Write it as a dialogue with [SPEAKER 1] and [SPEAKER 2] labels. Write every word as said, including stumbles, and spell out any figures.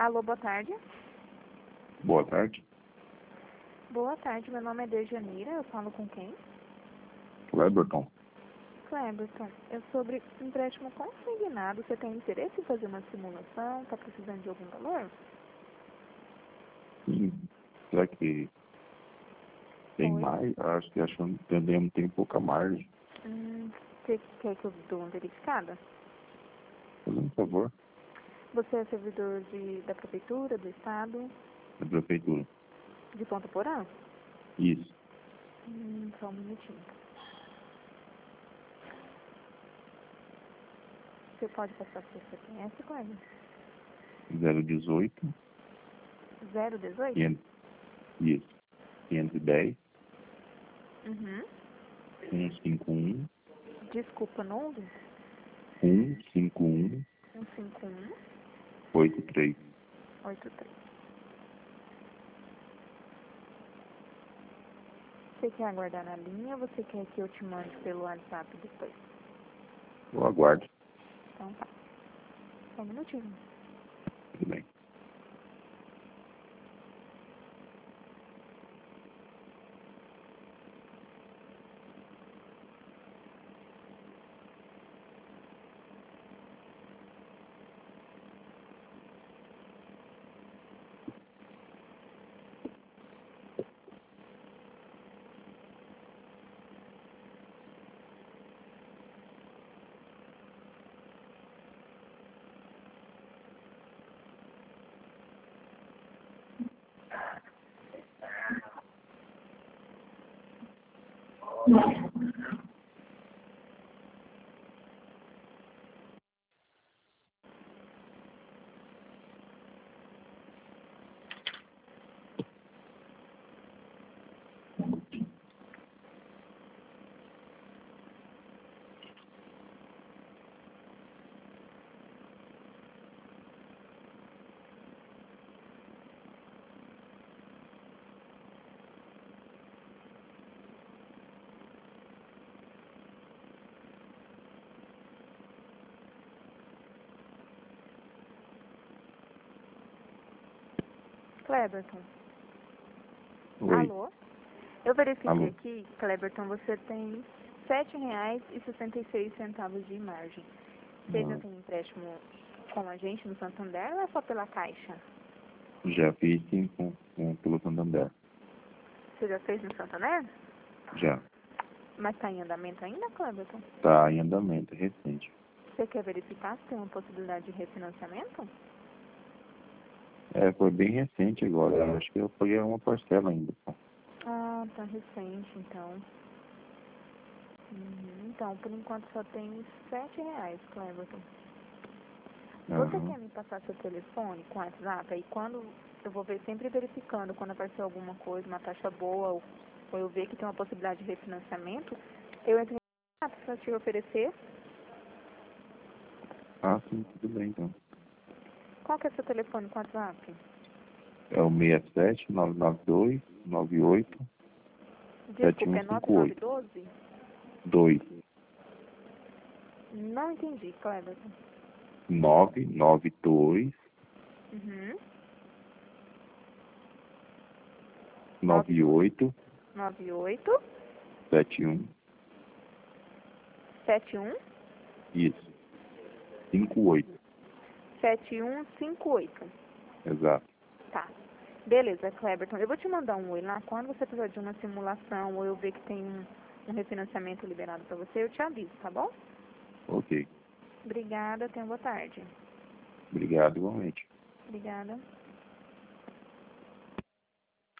[SPEAKER 1] Alô, boa tarde.
[SPEAKER 2] Boa tarde.
[SPEAKER 1] Boa tarde, meu nome é Dejanira, eu falo com quem?
[SPEAKER 2] Cleberton.
[SPEAKER 1] Cleberton, é sobre empréstimo consignado. Você tem interesse em fazer uma simulação? Está precisando de algum valor?
[SPEAKER 2] Sim. Será que tem
[SPEAKER 1] Oi.
[SPEAKER 2] mais? Acho que achando que entendemos tem pouca margem.
[SPEAKER 1] Hum, você quer que eu dou uma verificada?
[SPEAKER 2] Fazendo um favor,
[SPEAKER 1] Você é servidor de, da prefeitura, do estado,
[SPEAKER 2] da prefeitura.
[SPEAKER 1] de Ponta Porã?
[SPEAKER 2] Isso.
[SPEAKER 1] Hum, só um minutinho. Você pode passar seu C P F, Cleber?
[SPEAKER 2] zero dezoito.
[SPEAKER 1] zero dezoito?
[SPEAKER 2] quinhentos. Isso. quinhentos e dez.
[SPEAKER 1] Uhum.
[SPEAKER 2] cento e cinquenta e um.
[SPEAKER 1] Desculpa, não ouvi.
[SPEAKER 2] cento e cinquenta e um.
[SPEAKER 1] um cinco um
[SPEAKER 2] oitenta e três.
[SPEAKER 1] oito três. Você quer aguardar na linha ou você quer que eu te mande pelo WhatsApp depois?
[SPEAKER 2] Eu aguardo.
[SPEAKER 1] Então tá. Só um minutinho.
[SPEAKER 2] Tudo bem.
[SPEAKER 1] Cleberton.
[SPEAKER 2] Oi.
[SPEAKER 1] Alô? Eu verifiquei
[SPEAKER 2] Alô.
[SPEAKER 1] aqui, Cleberton, você tem sete reais e sessenta e seis centavos de margem. Você já
[SPEAKER 2] Ah,
[SPEAKER 1] tem empréstimo com a gente no Santander ou é só pela Caixa?
[SPEAKER 2] já fiz sim com, com, pelo Santander.
[SPEAKER 1] Você já fez no Santander?
[SPEAKER 2] Já.
[SPEAKER 1] Mas está em andamento ainda, Cleberton?
[SPEAKER 2] Está em andamento, é recente.
[SPEAKER 1] Você quer verificar se tem uma possibilidade de refinanciamento?
[SPEAKER 2] É, foi bem recente agora. Eu acho que eu paguei uma parcela ainda.
[SPEAKER 1] Ah, tá recente, então. Uhum. Então, por enquanto só tem sete reais, Cleberton. Você
[SPEAKER 2] Aham.
[SPEAKER 1] quer me passar seu telefone com WhatsApp? Aí quando eu vou ver, sempre verificando, quando aparecer alguma coisa, uma taxa boa, ou, ou eu ver que tem uma possibilidade de refinanciamento, eu entro em contato para te oferecer.
[SPEAKER 2] Ah, sim, tudo bem então.
[SPEAKER 1] Qual que é seu telefone com WhatsApp?
[SPEAKER 2] É o seis sete nove nove dois nove oito sete
[SPEAKER 1] Desculpa,
[SPEAKER 2] um
[SPEAKER 1] é nove
[SPEAKER 2] cinco
[SPEAKER 1] nove
[SPEAKER 2] oito
[SPEAKER 1] doze?
[SPEAKER 2] dois
[SPEAKER 1] Não entendi, Cleberton.
[SPEAKER 2] nove nove dois
[SPEAKER 1] Uhum.
[SPEAKER 2] nove oito
[SPEAKER 1] nove oito
[SPEAKER 2] sete um.
[SPEAKER 1] sete um
[SPEAKER 2] Isso. cinco oito.
[SPEAKER 1] sete um cinco oito.
[SPEAKER 2] Exato.
[SPEAKER 1] Tá. Beleza, Cleberton. Eu vou te mandar um oi lá. Quando você precisar de uma simulação ou eu ver que tem um, um refinanciamento liberado para você, eu te aviso, tá bom?
[SPEAKER 2] Ok.
[SPEAKER 1] Obrigada. Tenha boa tarde.
[SPEAKER 2] Obrigado igualmente.
[SPEAKER 1] Obrigada.